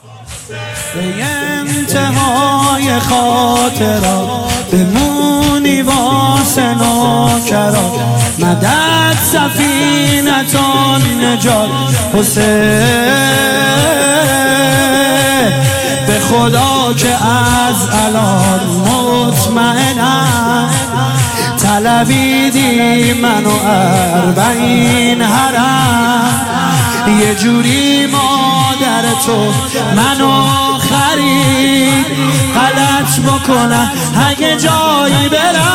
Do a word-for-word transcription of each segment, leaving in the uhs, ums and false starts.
به انتهای خاطرات بمونی واسه نوکرات. مدد سفینتان نجات حسین، به خدا که از الان مطمئنم طلبیدی منو اربعین حرم. یه جوری مادر تو منو خرید، غلط بکنم اگه جایی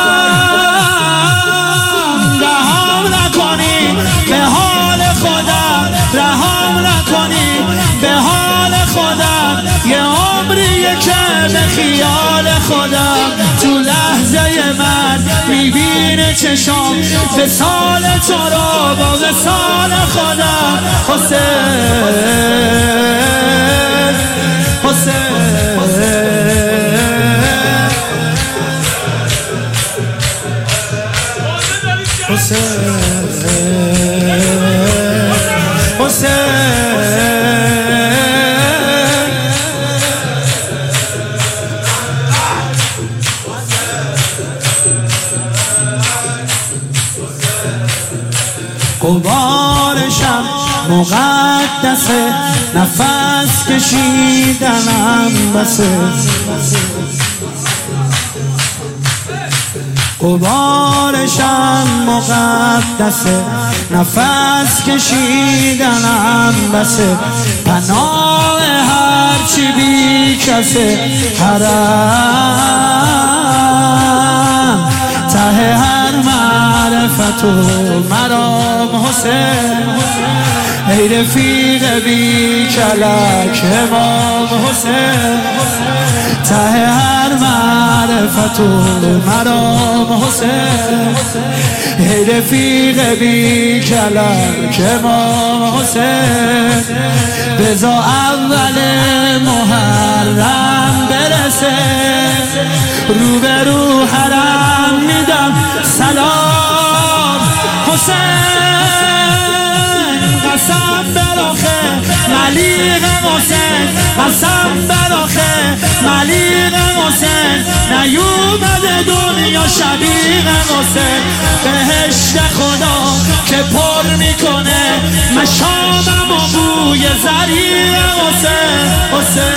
برم. رهام نکنی به حال خودم، رهام نکنی به حال خودم. یه عمریه که به خیال خودم، تو لحظه من میبینه چشام وصال تو رو با وصال خودم. حسین حسین حسین قبارشم مقدسه، نفس کشیدنم بسه. قبارشم مقدسه، نفس کشیدنم بسه. پناه هرچی بی کسه، حرم ته هر معرفت و مرام. حسین ای رفیق بی کلک امام حسین، ته هر معرفت و مرام. حسین ای رفیق بی کلک امام حسین، بذار اول محرم برسه، رو به رو حرم میدم سلام. حسین قسم براخه ملیق حسین، قسم براخه ملیق حسین. نیومده دنیا شبیه حسین، بهشت خدا که پر میکنه مشامم و بوی زریع حسین. حسین